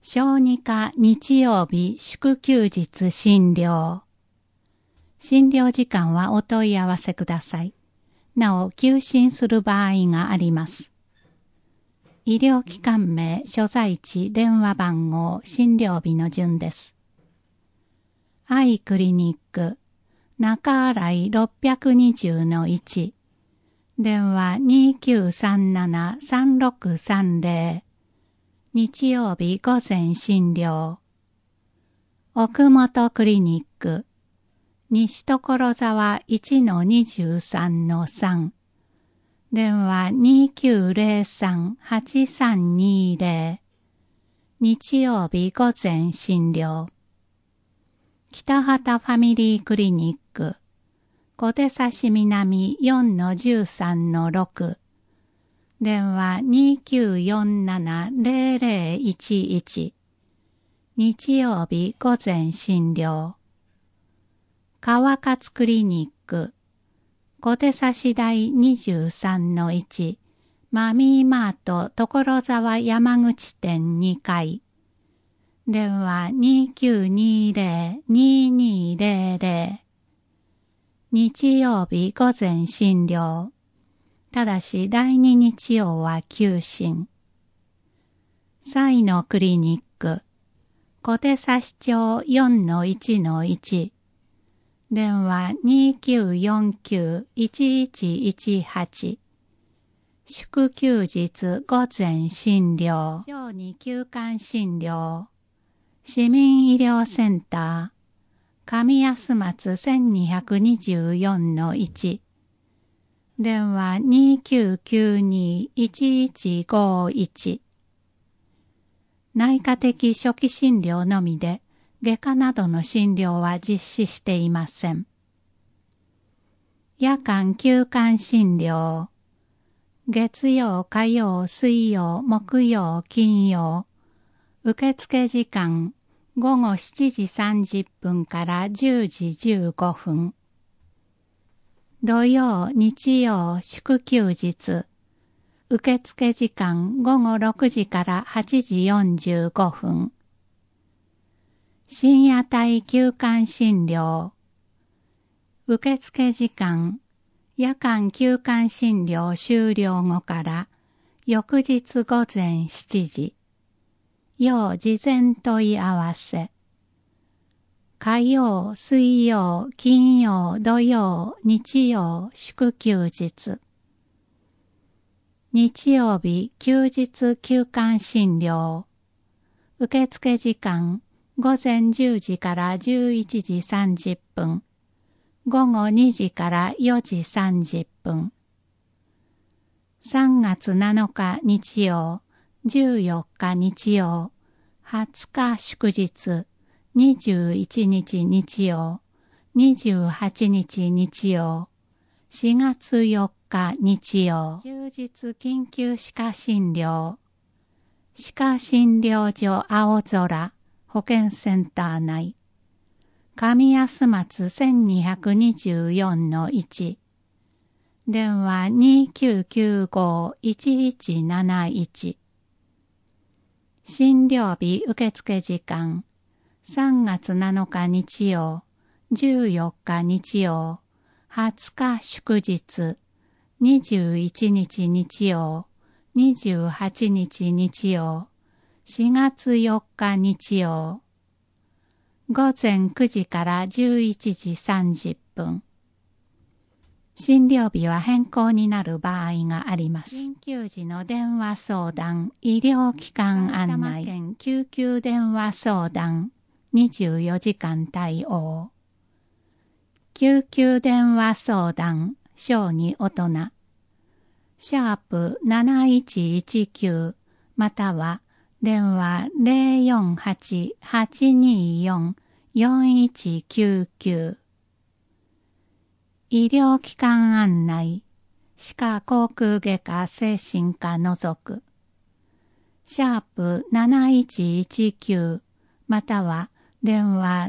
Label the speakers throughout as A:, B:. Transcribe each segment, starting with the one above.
A: 小児科日曜日祝休日診療。診療時間はお問い合わせください。なお、休診する場合があります。医療機関名、所在地、電話番号、診療日の順です。アイクリニック、中新井 620-1、電話 2937-3630、日曜日午前診療。奥本クリニック、西所沢 1-23-3、電話 2903-8320、日曜日午前診療。北畑ファミリークリニック、小手指南 4-13-6、電話 2947-0011、日曜日午前診療。川勝クリニック、小手指台 23-1、マミーマート所沢山口店2階、電話 2920-2200、日曜日午前診療。ただし第2日曜は休診。彩のクリニック、小手指町 4-1-1、電話 2949-1118、祝休日午前診療。小児休館診療。市民医療センター、上安松 1224-1、電話 2992-1151。内科的初期診療のみで、外科などの診療は実施していません。夜間休館診療。月曜、火曜、水曜、木曜、金曜。受付時間、午後7時30分から10時15分。土曜、日曜、祝休日。受付時間、午後6時から8時45分。深夜帯休館診療。受付時間、夜間休館診療終了後から翌日午前7時。要事前問い合わせ。火曜、水曜、金曜、土曜、日曜、祝休日。日曜日、休日休館診療。受付時間、午前10時から11時30分。午後2時から4時30分。3月7日日曜、14日日曜、20日祝日、21日日曜、28日日曜、4月4日日曜。休日緊急歯科診療。歯科診療所青空保健センター内。上安松 1224-1。電話 2995-1171。診療日受付時間。3月7日日曜、14日日曜、20日祝日、21日日曜、28日日曜、4月4日日曜。午前9時から11時30分。診療日は変更になる場合があります。緊急時の電話相談、医療機関案内、埼玉県救急電話相談、24時間対応。救急電話相談、小児大人。#7119 または電話 048-824-4199。医療機関案内、歯科口腔外科精神科除く。#7119 または電話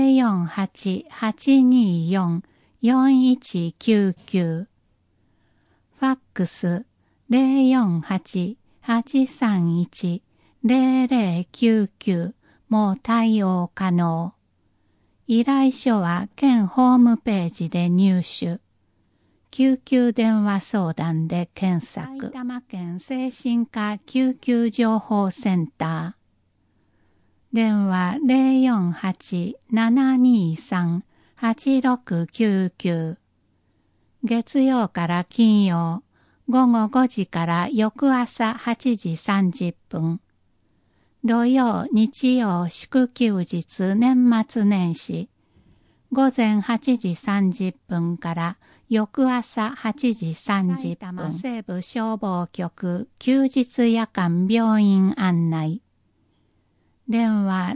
A: 048-824-4199。ファックス 048-831 0099も対応可能。依頼書は県ホームページで入手。救急電話相談で検索。埼玉県精神科救急情報センター。電話048-723-8699。月曜から金曜、午後5時から翌朝8時30分。土曜、日曜、祝休日、年末年始。午前8時30分から翌朝8時30分。埼玉西部消防局休日夜間病院案内。電話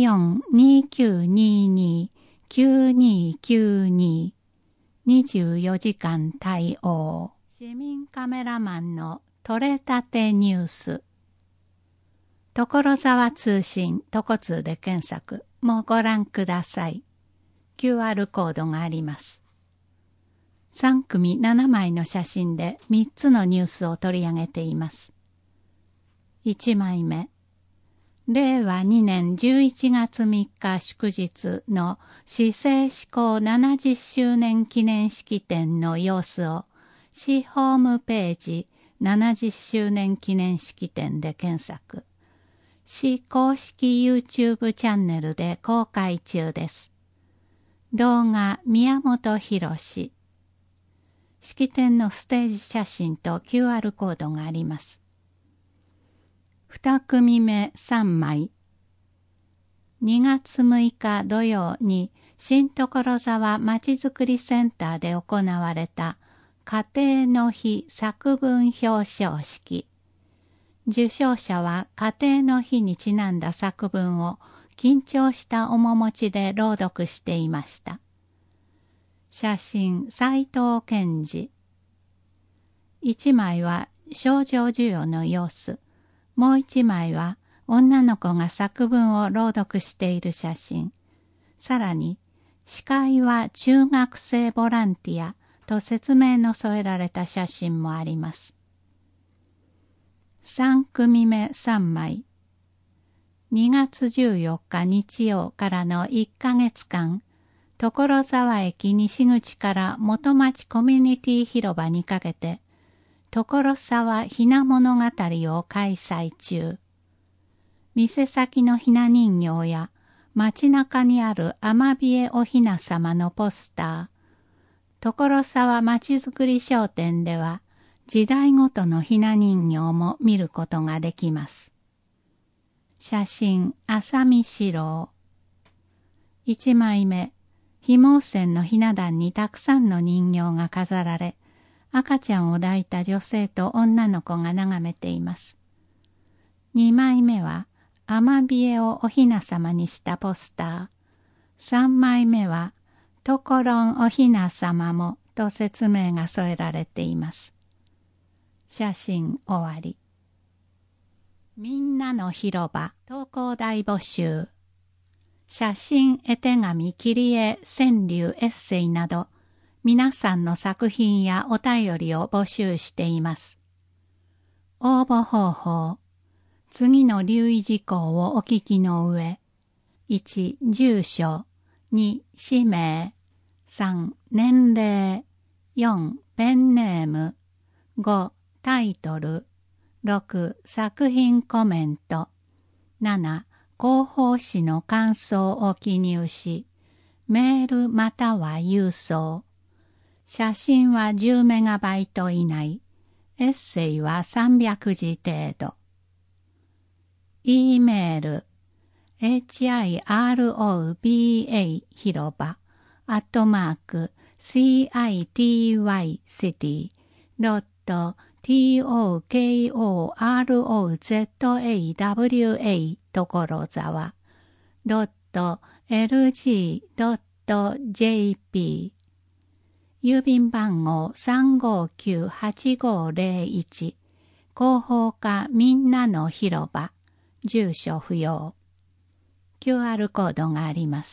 A: 04-2922-9292。24時間対応。市民カメラマンの撮れたてニュース。所沢通信トコ通で検索もご覧ください。QR コードがあります。3組7枚の写真で3つのニュースを取り上げています。1枚目。令和2年11月3日祝日の市政施行70周年記念式典の様子を市ホームページ70周年記念式典で検索。市公式 YouTube チャンネルで公開中です。動画宮本博史。式典のステージ写真と QR コードがあります。2組目3枚。2月6日土曜に新所沢まちづくりセンターで行われた家庭の日作文表彰式。受賞者は家庭の日にちなんだ作文を緊張した面持ちで朗読していました。写真、斉藤健二。1枚は症状授与の様子。もう1枚は女の子が作文を朗読している写真。さらに、司会は中学生ボランティアと説明の添えられた写真もあります。3組目3枚。2月14日日曜からの1ヶ月間、所沢駅西口から元町コミュニティ広場にかけて、所沢ひな物語を開催中。店先のひな人形や街中にあるアマビエおひな様のポスター、所沢まちづくり商店では時代ごとのひな人形も見ることができます。写真、浅見四郎。1枚目、ひも線のひな壇にたくさんの人形が飾られ、赤ちゃんを抱いた女性と女の子が眺めています。2枚目は、アマビエをおひな様にしたポスター。3枚目は、ところんおひな様もと説明が添えられています。写真終わり。みんなの広場投稿大募集。写真、絵手紙、切り絵、川柳、エッセイなど、皆さんの作品やお便りを募集しています。応募方法。次の留意事項をお聞きの上。1、住所。2、氏名。3、年齢。4、ペンネーム。5、タイトル。6、作品コメント。7、広報誌の感想を記入し、メールまたは郵送。写真は10メガバイト以内。エッセイは300字程度。E メール hiroba 広場@citycity.tokorozawa 所沢 .lg.jp 郵便番号359-8501広報課みんなの広場住所不要 QR コードがあります。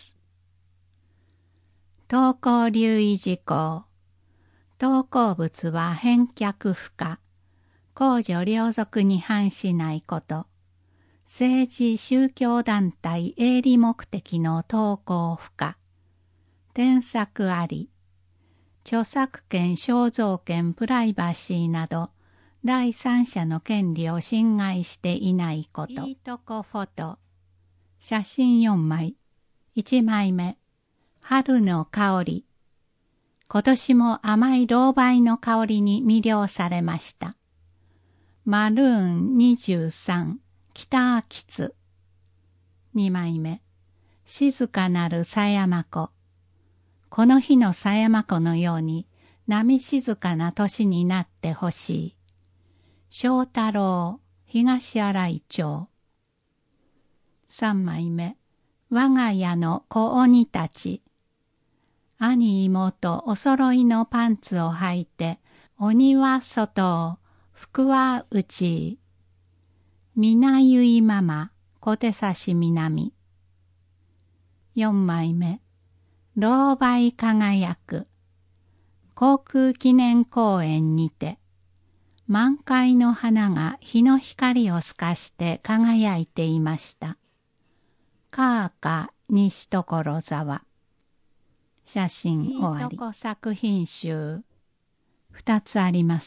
A: 投稿留意事項。投稿物は返却不可。公序良俗に反しないこと。 政治宗教団体営利目的の投稿不可。添削あり。著作権、肖像権、プライバシーなど、第三者の権利を侵害していないこと。いいとこフォト。写真4枚。1枚目。春の香り。今年も甘い老梅の香りに魅了されました。マルーン23。北秋津。2枚目。静かなる狭山湖。この日の狭山湖のように波静かな年になってほしい。正太郎、東新井町。3枚目。我が家の子鬼たち。兄妹お揃いのパンツを履いて、鬼は外を、福は内。みなゆいママ、小手差し南。4枚目。老梅輝く。航空記念公園にて、満開の花が日の光を透かして輝いていました。カーカ西所沢。写真終わり。いいとこ作品集。2つあります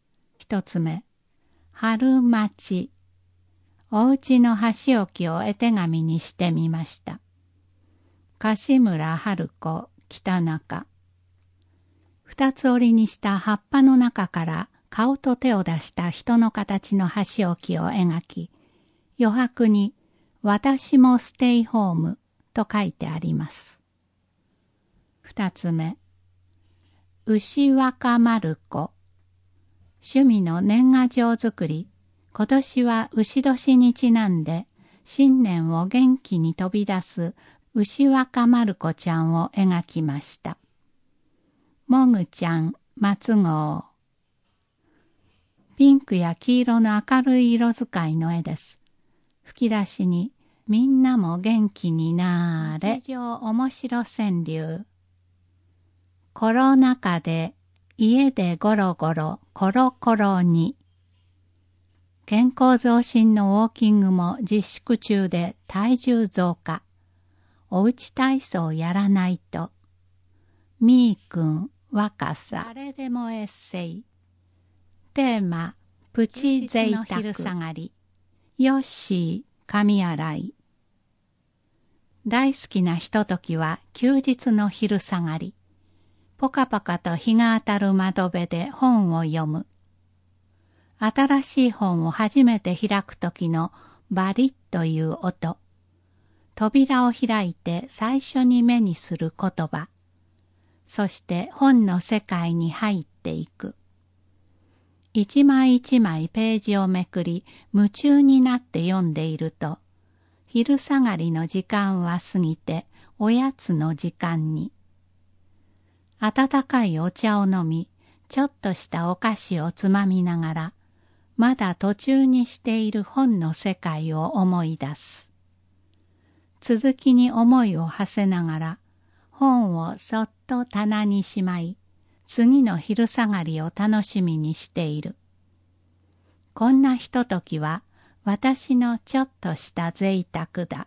A: 。1つ目。春町。おうちの箸置きを絵手紙にしてみました。樫村春子、北中。二つ折りにした葉っぱの中から顔と手を出した人の形の箸置きを描き、余白に私もステイホームと書いてあります。二つ目。牛若丸子。趣味の年賀状作り。今年は牛年にちなんで新年を元気に飛び出す牛若丸子ちゃんを描きました。もぐちゃん、松号。ピンクや黄色の明るい色使いの絵です。吹き出しに、みんなも元気になーれ。日常面白川柳。コロナ禍で家でゴロゴロコロコロに。健康増進のウォーキングも自粛中で体重増加。おうち体操やらないと。みーくん、若さ。誰でもエッセイ。テーマ、プチ贅沢。昼下がり。ヨッシー、髪洗い。大好きなひとときは休日の昼下がり。ポカポカと日が当たる窓辺で本を読む。新しい本を初めて開くときのバリッという音。扉を開いて最初に目にする言葉。そして本の世界に入っていく。一枚一枚ページをめくり夢中になって読んでいると、昼下がりの時間は過ぎておやつの時間に。温かいお茶を飲み、ちょっとしたお菓子をつまみながら、まだ途中にしている本の世界を思い出す。続きに思いを馳せながら、本をそっと棚にしまい、次の昼下がりを楽しみにしている。こんなひとときは私のちょっとした贅沢だ。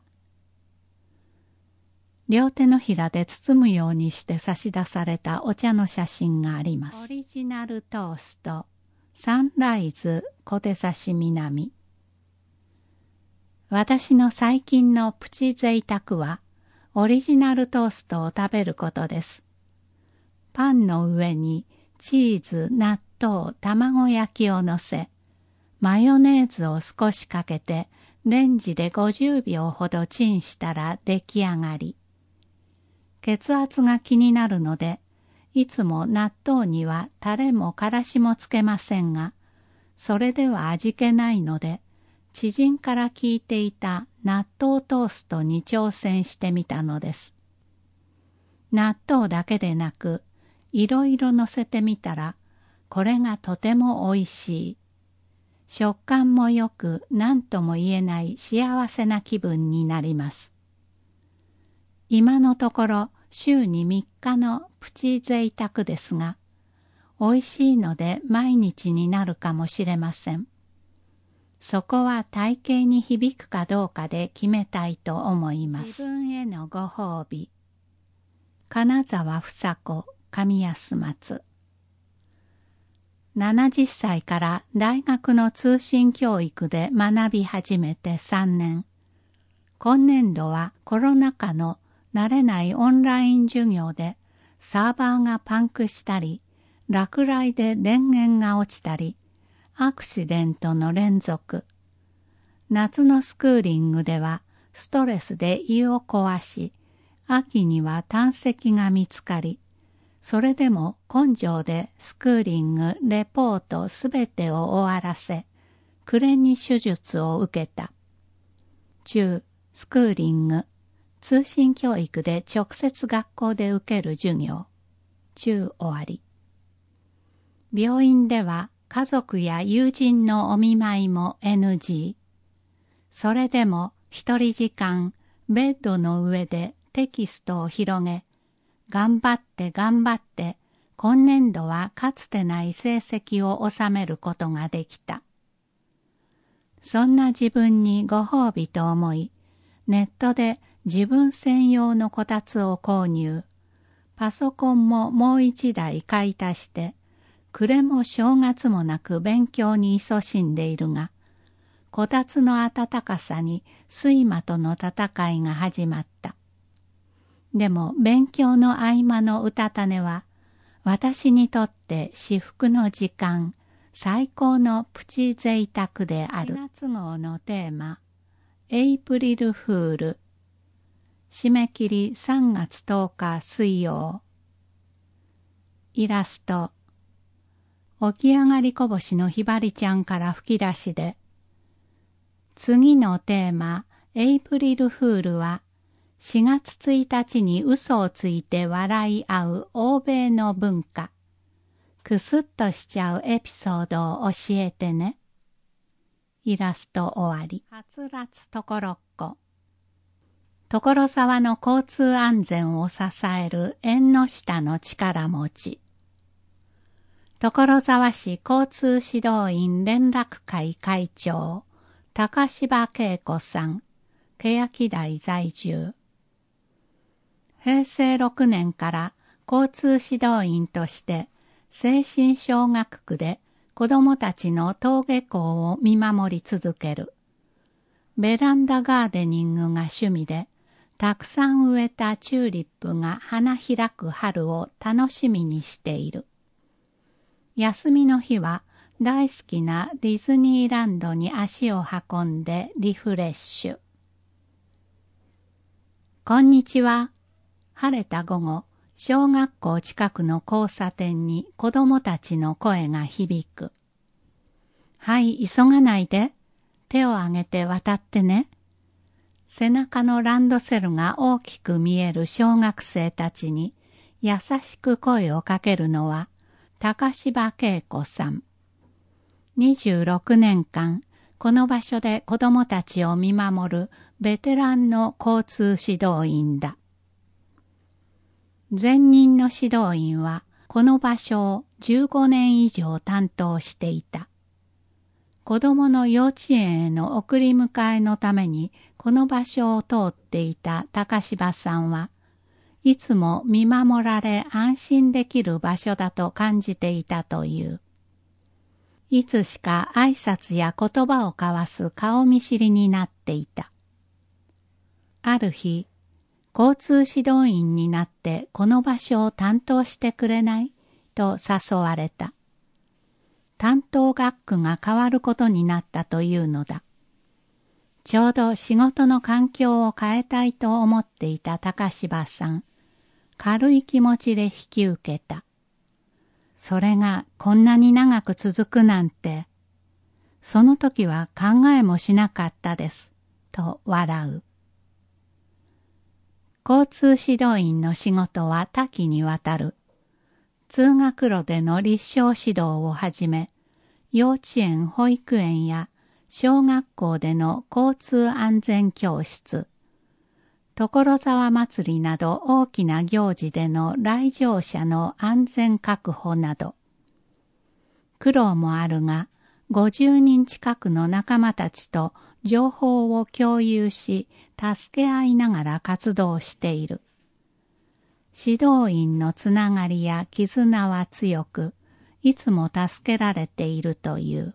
A: 両手のひらで包むようにして差し出されたお茶の写真があります。オリジナルトースト、サンライズ小手差し南。私の最近のプチ贅沢は、オリジナルトーストを食べることです。パンの上にチーズ、納豆、卵焼きをのせ、マヨネーズを少しかけて、レンジで50秒ほどチンしたら出来上がり。血圧が気になるので、いつも納豆にはタレもからしもつけませんが、それでは味気ないので、知人から聞いていた納豆トーストに挑戦してみたのです。納豆だけでなく、いろいろ乗せてみたら、これがとてもおいしい。食感もよく何とも言えない幸せな気分になります。今のところ週に3日のプチ贅沢ですが、美味しいので毎日になるかもしれません。 そこは体型に響くかどうかで決めたいと思います。自分へのご褒美。金沢房子上安松。70歳から大学の通信教育で学び始めて3年。今年度はコロナ禍の慣れないオンライン授業でサーバーがパンクしたり、落雷で電源が落ちたり、アクシデントの連続。夏のスクーリングではストレスで胃を壊し、秋には胆石が見つかり、それでも根性でスクーリング、レポートすべてを終わらせ、暮れに手術を受けた。中、スクーリング、通信教育で直接学校で受ける授業。中終わり。病院では家族や友人のお見舞いも NG。それでも一人時間、ベッドの上でテキストを広げ、頑張って今年度はかつてない成績を収めることができた。そんな自分にご褒美と思い、ネットで自分専用のこたつを購入。パソコンももう一台買い足して、暮れも正月もなく勉強に勤しんでいるが、こたつの暖かさに睡魔との戦いが始まった。でも勉強の合間のうたた寝は、私にとって至福の時間、最高のプチ贅沢である。4月号のテーマ、エイプリルフール。締め切り3月10日水曜。イラスト。起き上がりこぼしのひばりちゃんから吹き出しで。次のテーマ、エイプリルフールは、4月1日に嘘をついて笑い合う欧米の文化。くすっとしちゃうエピソードを教えてね。イラスト終わり。はつらつところっこ。所沢の交通安全を支える縁の下の力持ち。所沢市交通指導員連絡会会長、高柴恵子さん、欅台在住。平成6年から交通指導員として精神小学区で子どもたちの登下校を見守り続ける。ベランダガーデニングが趣味で、たくさん植えたチューリップが花開く春を楽しみにしている。休みの日は大好きなディズニーランドに足を運んでリフレッシュ。こんにちは。晴れた午後、小学校近くの交差点に子供たちの声が響く。はい、急がないで。手を挙げて渡ってね。背中のランドセルが大きく見える小学生たちに優しく声をかけるのは高柴恵子さん。26年間、この場所で子供たちを見守るベテランの交通指導員だ。前任の指導員はこの場所を15年以上担当していた。子供の幼稚園への送り迎えのためにこの場所を通っていた高柴さんはいつも見守られ安心できる場所だと感じていたという。いつしか挨拶や言葉を交わす顔見知りになっていた。ある日、交通指導員になってこの場所を担当してくれないと誘われた。担当学区が変わることになったというのだ。ちょうど仕事の環境を変えたいと思っていた高柴さん。軽い気持ちで引き受けた。それがこんなに長く続くなんて。その時は考えもしなかったです。と笑う。交通指導員の仕事は多岐にわたる。通学路での立正指導をはじめ、幼稚園・保育園や小学校での交通安全教室、所沢祭りなど大きな行事での来場者の安全確保など、苦労もあるが、 50人近くの仲間たちと情報を共有し、助け合いながら活動している。指導員のつながりや絆は強く、いつも助けられているという。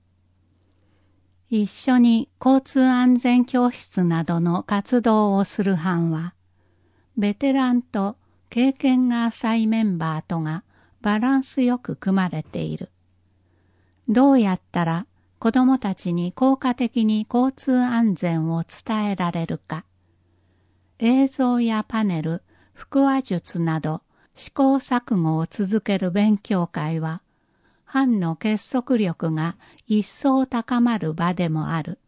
A: 一緒に交通安全教室などの活動をする班は、ベテランと経験が浅いメンバーとがバランスよく組まれている。どうやったら子どもたちに効果的に交通安全を伝えられるか。映像やパネル、腹話術など試行錯誤を続ける勉強会は、班の結束力が一層高まる場でもある。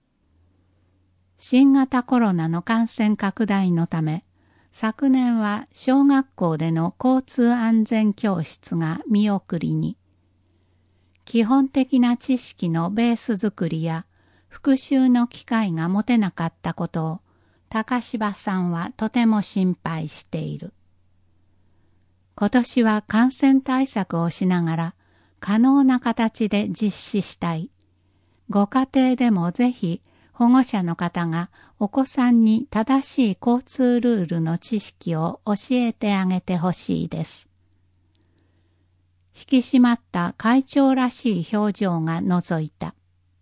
A: 新型コロナの感染拡大のため、昨年は小学校での交通安全教室が見送りに、基本的な知識のベース作りや復習の機会が持てなかったことを、高柴さんはとても心配している。今年は感染対策をしながら、可能な形で実施したい。ご家庭でもぜひ保護者の方がお子さんに正しい交通ルールの知識を教えてあげてほしいです。引き締まった会長らしい表情が覗いた。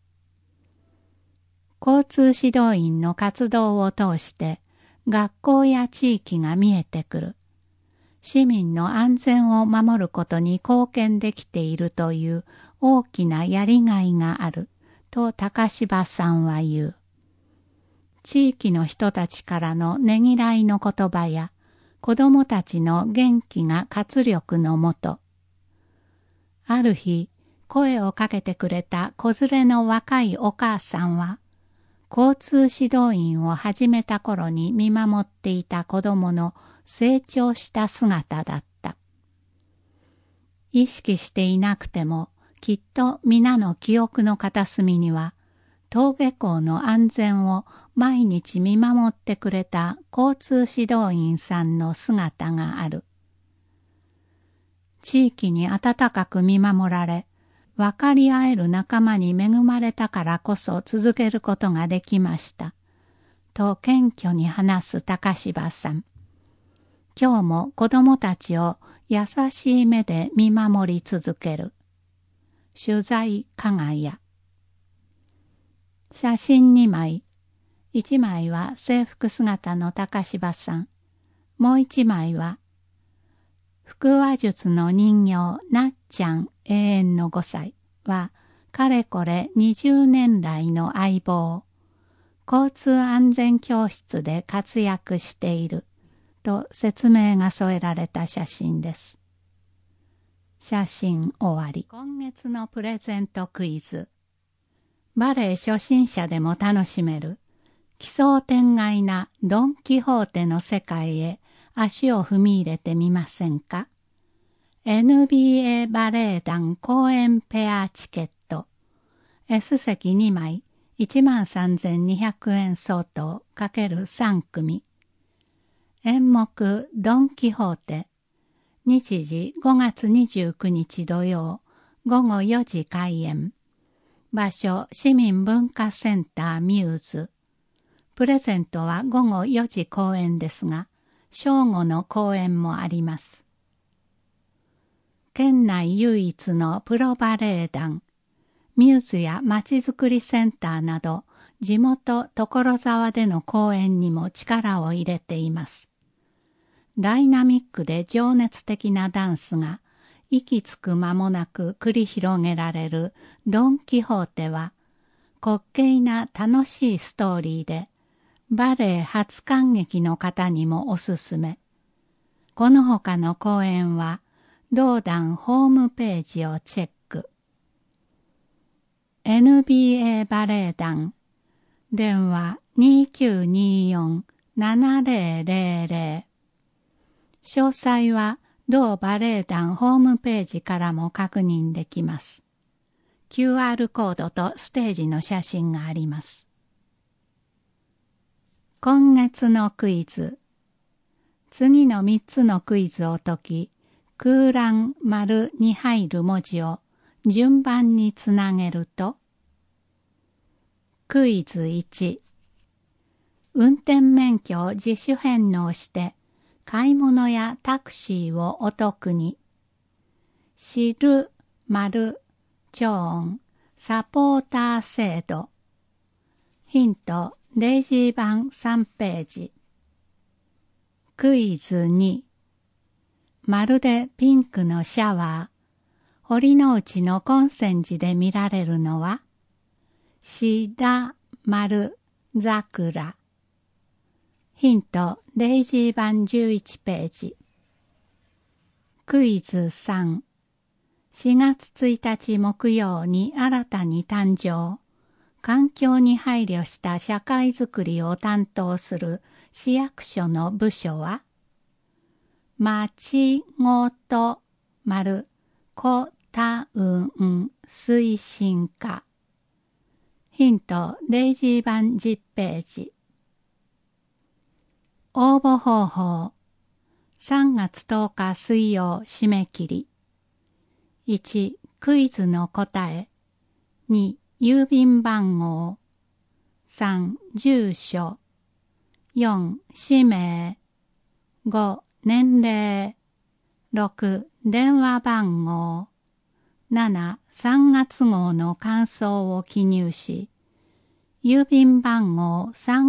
A: 交通指導員の活動を通して学校や地域が見えてくる。市民の安全を守ることに貢献できているという大きなやりがいがあると高柴さんは言う。地域の人たちからのねぎらいの言葉や子どもたちの元気が活力のもと。ある日、声をかけてくれた子連れの若いお母さんは、交通指導員を始めた頃に見守っていた子供の成長した姿だった。意識していなくても、きっと皆の記憶の片隅には、登下校の安全を毎日見守ってくれた交通指導員さんの姿がある。地域に温かく見守られ、分かり合える仲間に恵まれたからこそ続けることができました。と謙虚に話す高柴さん。今日も子供たちを優しい目で見守り続ける。取材加賀谷。写真2枚。1枚は制服姿の高柴さん。もう1枚は腹話術の人形なっちゃん永遠の5歳はかれこれ20年来の相棒。交通安全教室で活躍していると説明が添えられた写真です。写真終わり。今月のプレゼントクイズ。バレエ初心者でも楽しめる奇想天外なドン・キホーテの世界へ足を踏み入れてみませんか？ NBA バレエ団公演ペアチケット S 席2枚 13,200 円相当×3組演目ドン・キホーテ日時5月29日土曜午後4時開演場所市民文化センターミューズプレゼントは午後4時公演ですが正午の公演もあります。県内唯一のプロバレエ団、ミューズやまちづくりセンターなど、地元所沢での公演にも力を入れています。ダイナミックで情熱的なダンスが、息つく間もなく繰り広げられるドン・キホーテは、滑稽な楽しいストーリーで、バレエ初観劇の方にもおすすめ。この他の公演は、同団ホームページをチェック。NBA バレエ団、電話2924-7000。詳細は同バレエ団ホームページからも確認できます。QR コードとステージの写真があります。今月のクイズ。次の3つのクイズを解き、空欄丸に入る文字を順番につなげると、クイズ1、運転免許を自主返納して買い物やタクシーをお得に。知る、丸、超音、サポーター制度。ヒント、デイジー版3ページ。クイズ2、まるでピンクのシャワー。堀之内の金泉寺で見られるのは、シダ、丸、桜。ヒント、デイジー版11ページ。クイズ3、4月1日木曜に新たに誕生。環境に配慮した社会づくりを担当する市役所の部署は、まちごと、丸、こたうん、推進課。ヒント、デイジー版10ページ。応募方法。3月10日水曜締め切り。1、クイズの答え。2、郵便番号。3、住所。4、氏名。5、年齢。6、電話番号。7、3月号の感想を記入し、郵便番号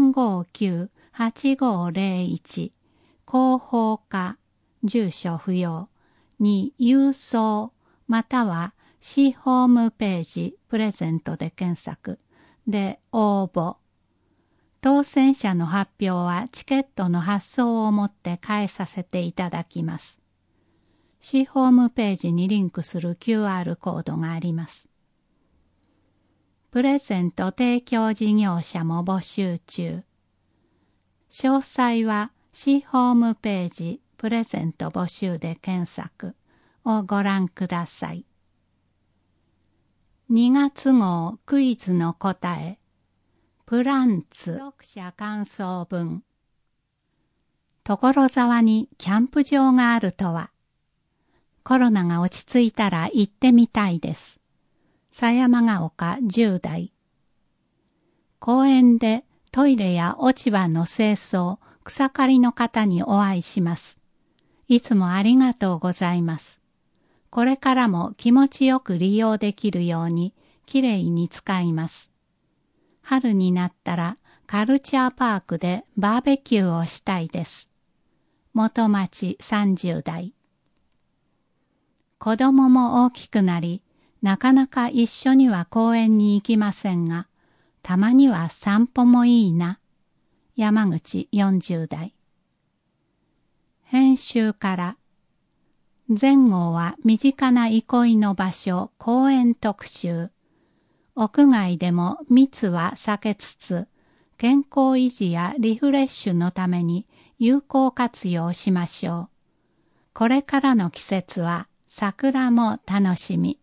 A: 359-8501、広報課、住所不要に郵送、または市ホームページプレゼントで検索で応募。当選者の発表はチケットの発送をもって返させていただきます。市ホームページにリンクする QR コードがあります。プレゼント提供事業者も募集中。詳細は市ホームページプレゼント募集で検索をご覧ください。2月号クイズの答え。プランツ読者感想文。所沢にキャンプ場があるとは。コロナが落ち着いたら行ってみたいです。狭山ヶ丘10代。公園でトイレや落ち葉の清掃、草刈りの方にお会いします。いつもありがとうございます。これからも気持ちよく利用できるようにきれいに使います。春になったらカルチャーパークでバーベキューをしたいです。元町30代。子供も大きくなり、なかなか一緒には公園に行きませんが、たまには散歩もいいな。山口40代。編集から、前後は身近な憩いの場所、公園特集。屋外でも密は避けつつ、健康維持やリフレッシュのために有効活用しましょう。これからの季節は桜も楽しみ。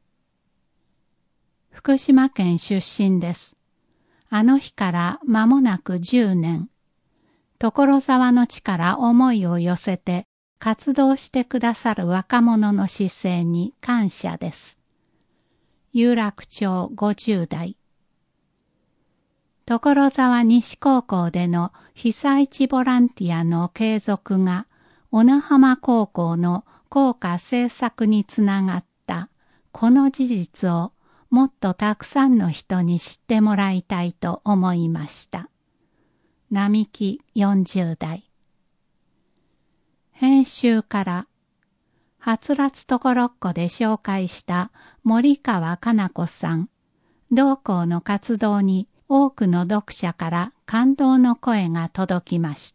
A: 福島県出身です。あの日から間もなく10年。所沢の地から思いを寄せて活動してくださる若者の姿勢に感謝です。有楽町50代。所沢西高校での被災地ボランティアの継続が小名浜高校の校歌制作につながったこの事実をもっとたくさんの人に知ってもらいたいと思いました。並木40代。編集からはつらつところっこで紹介した森川かな子さん。同校の活動に多くの読者から感動の声が届きました。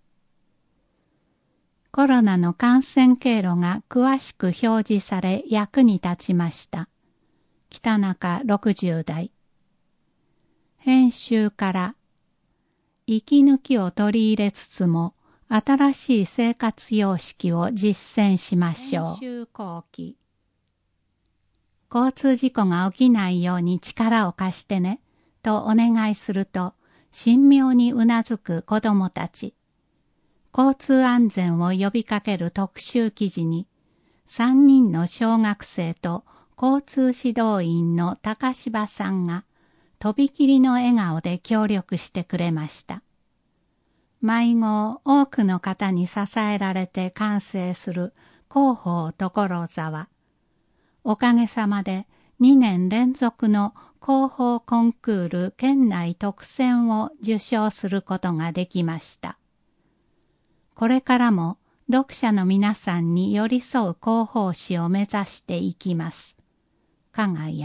A: コロナの感染経路が詳しく表示され役に立ちました。北中60代。編集から息抜きを取り入れつつも新しい生活様式を実践しましょう。編集後期。交通事故が起きないように力を貸してねとお願いすると神妙にうなずく子どもたち。交通安全を呼びかける特集記事に3人の小学生と交通指導員の高柴さんがとびきりの笑顔で協力してくれました。毎号多くの方に支えられて完成する広報所沢。おかげさまで2年連続の広報コンクール県内特選を受賞することができました。これからも読者の皆さんに寄り添う広報誌を目指していきます。加賀谷。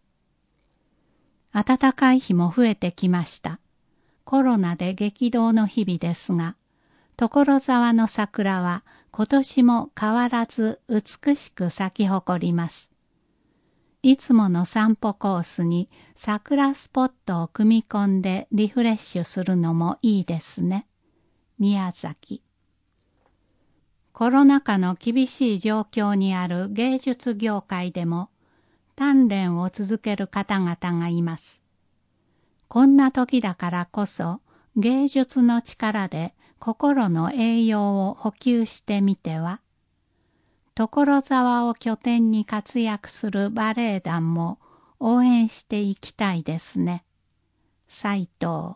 A: 暖かい日も増えてきました。コロナで激動の日々ですが、所沢の桜は今年も変わらず美しく咲き誇ります。いつもの散歩コースに桜スポットを組み込んでリフレッシュするのもいいですね。宮崎。コロナ禍の厳しい状況にある芸術業界でも鍛錬を続ける方々がいます。こんな時だからこそ芸術の力で心の栄養を補給してみては。所沢を拠点に活躍するバレエ団も応援していきたいですね。斉藤。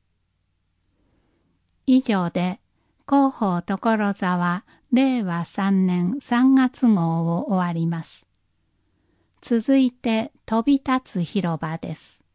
A: 以上で広報所沢令和3年3月号を終わります。続いて飛び立つ広場です。